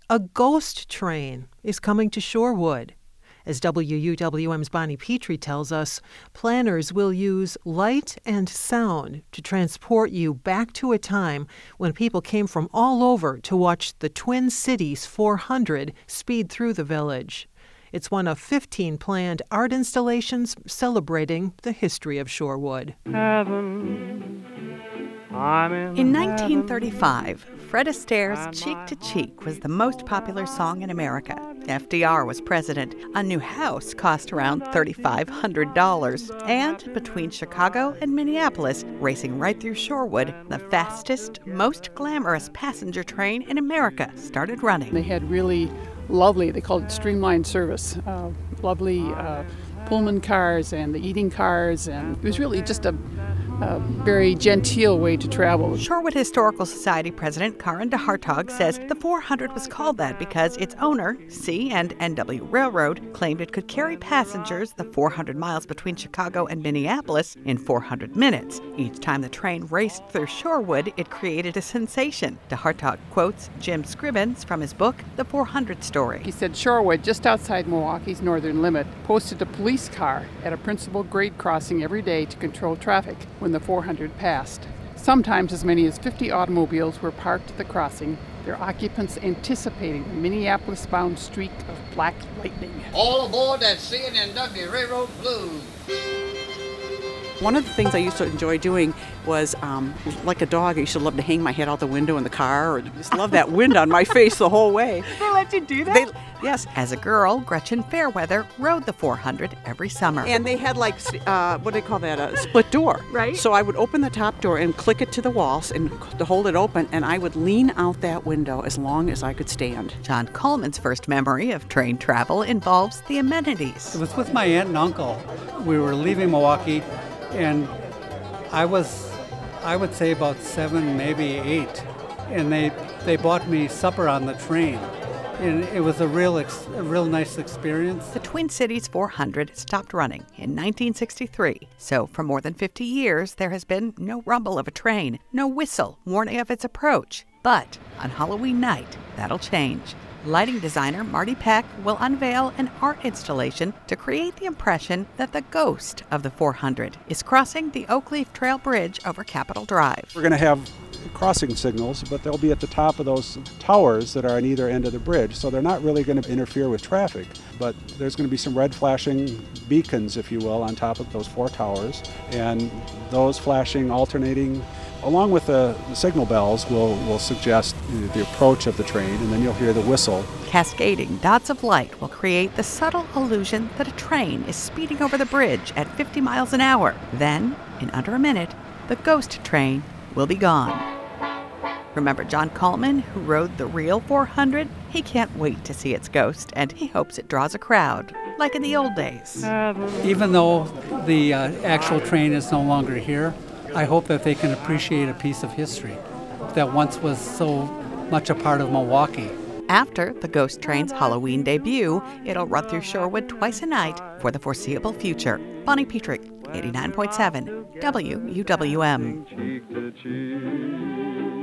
A ghost train is coming to Shorewood. As WUWM's Bonnie Petrie tells us, planners will use light and sound to transport you back to a time when people came from all over to watch the Twin Cities 400 speed through the village. It's one of 15 planned art installations celebrating the history of Shorewood. In 1935, Fred Astaire's Cheek to Cheek was the most popular song in America. FDR was president. A new house cost around $3,500. And between Chicago and Minneapolis, racing right through Shorewood, the fastest, most glamorous passenger train in America started running. They had really lovely, they called it streamlined service, lovely Pullman cars and the eating cars, and it was really just a very genteel way to travel. Shorewood Historical Society President Karen DeHartog says the 400 was called that because its owner, C&N.W. Railroad, claimed it could carry passengers the 400 miles between Chicago and Minneapolis in 400 minutes. Each time the train raced through Shorewood, it created a sensation. DeHartog quotes Jim Scribbins from his book, The 400 Story. He said Shorewood, just outside Milwaukee's northern limit, posted a police car at a principal grade crossing every day to control traffic when the 400 passed. Sometimes as many as 50 automobiles were parked at the crossing, their occupants anticipating the Minneapolis-bound streak of black lightning. All aboard that C&N.W. Railroad Blues. One of the things I used to enjoy doing was, like a dog, I used to love to hang my head out the window in the car, or just love that wind on my face the whole way. They let you do that? Yes. As a girl, Gretchen Fairweather rode the 400 every summer. And they had what do they call that, a split door. Right. So I would open the top door and click it to the walls and to hold it open, and I would lean out that window as long as I could stand. John Coleman's first memory of train travel involves the amenities. It was with my aunt and uncle. We were leaving Milwaukee, and I would say about 7, maybe 8, and they bought me supper on the train, and it was a real nice experience. The Twin Cities 400 stopped running in 1963, so for more than 50 years there has been no rumble of a train, no whistle warning of its approach. But on Halloween night, that'll change. Lighting designer Marty Peck will unveil an art installation to create the impression that the ghost of the 400 is crossing the Oakleaf Trail Bridge over Capitol Drive. We're going to have crossing signals, but they'll be at the top of those towers that are on either end of the bridge, so they're not really going to interfere with traffic. But there's going to be some red flashing beacons, if you will, on top of those 4 towers, and those flashing, alternating, along with the signal bells will suggest the approach of the train, and then you'll hear the whistle. Cascading dots of light will create the subtle illusion that a train is speeding over the bridge at 50 miles an hour. Then, in under a minute, the ghost train will be gone. Remember John Coleman, who rode the real 400? He can't wait to see its ghost, and he hopes it draws a crowd, like in the old days. Even though the actual train is no longer here, I hope that they can appreciate a piece of history that once was so much a part of Milwaukee. After the ghost train's Halloween debut, it'll run through Shorewood twice a night for the foreseeable future. Bonnie Petrie, 89.7 WUWM.